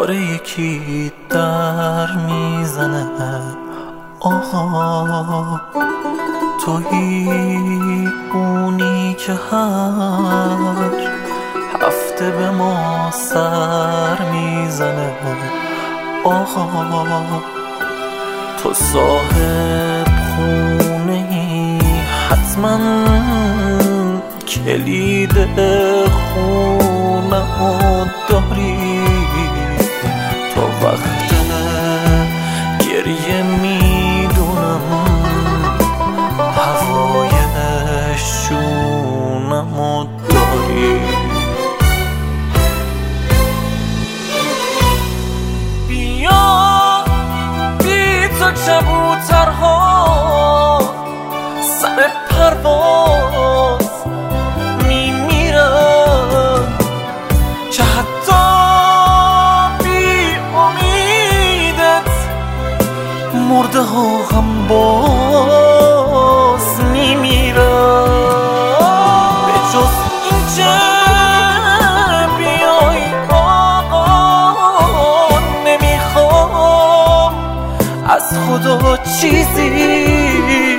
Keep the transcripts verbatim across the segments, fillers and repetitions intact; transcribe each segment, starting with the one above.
داره یکی در میزنه. آها تویی اونی که هر هفته به ما سر میزنه. آها تو صاحب خونه‌ای، حتما کلید خونه‌مو داری. تو وقت گریه میدونم هوای نشونمو داری. بیا بی تو کبوترها سر پرواز میمیرن، که حتی بی امیدت مرده ها هم باز میمیرن. به جز این که بیای آقا نمیخوام از خدا چیزی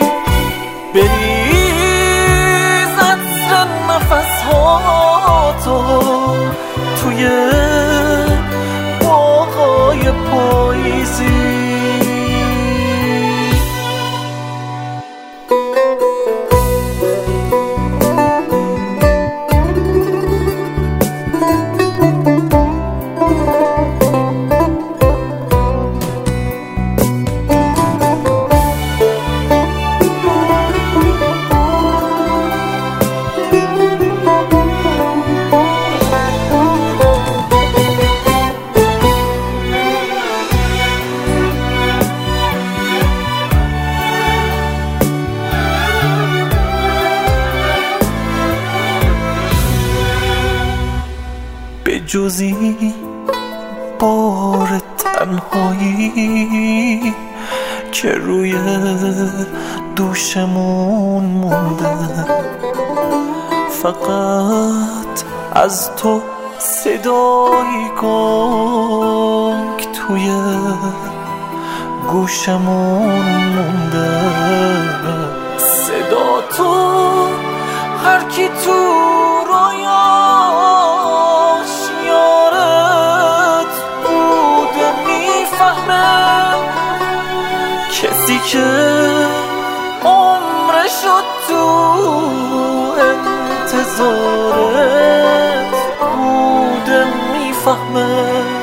بریز عطر نفس ها تو توی باغای پاییزی. به جزی بار تنهایی که روی دوشمون مونده، فقط از تو صدای گنگ توی گوشمون مونده. صدا تو هر کی تو رویاش یارت بوده میفهمه، کسی که عمرشو تو انتظارت بوده میفهمه.